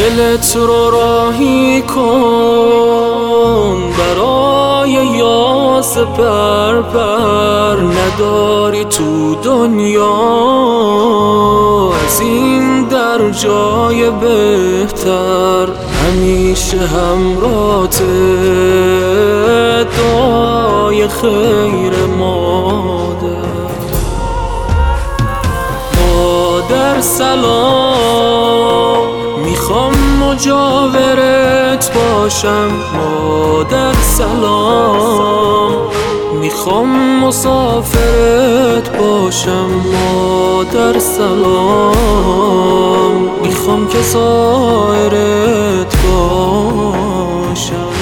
دلت رو راهی کن برای یاس پر نداری تو دنیا از این در جای بهتر همیشه همراهت دعای خیر مادر سلام میخوام مجاورت باشم مادر سلام میخوام مسافرت باشم مادر سلام میخوام که سایرت باشم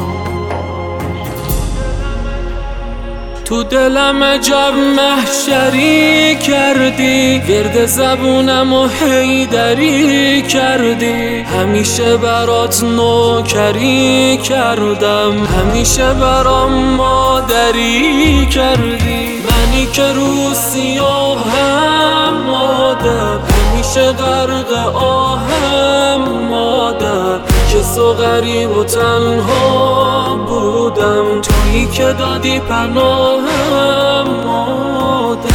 تو دلم عجب محشری کردی ورد زبونم و حیدری کردی همیشه برات نوکری کردم همیشه برام مادری کردی منی که رو سیاهم مادر همیشه غرق آهم مادر کسو غریب و تنها بودم تویی که دادی پناهم مادر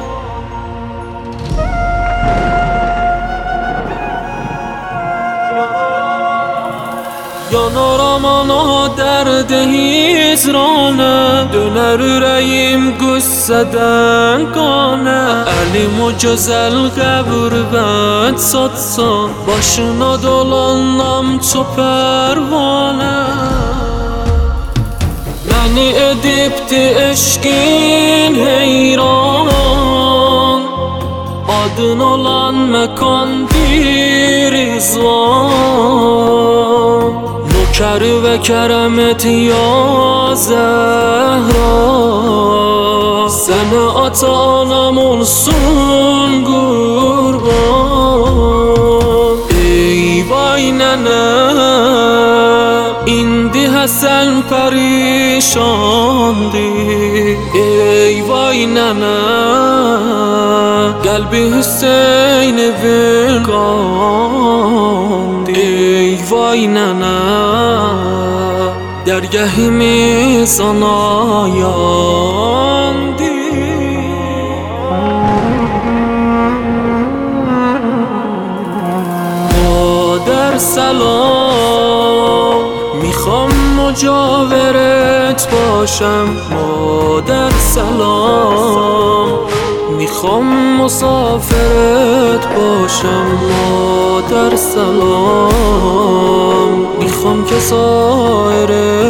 Yanarama derdi hicrana Döner yüreğim güsseden kana Elim o güzel qəbrbət satsan Başına dolanam çok pervane Məni edibdi eşkin heyran Adın olan məkan bir izvan Nokeri ve keremet ya Zehra Sene ata anam olsun kurban Ey vay nene İndi Hasan perişandı Ey vay nene Kalbi Hüseyin vilkandı Ey vay nene Dergahimiz ana yandı Mader selam میخوام مجاورت باشم مادر سلام میخوام مسافرت باشم مادر سلام میخوام که سایرت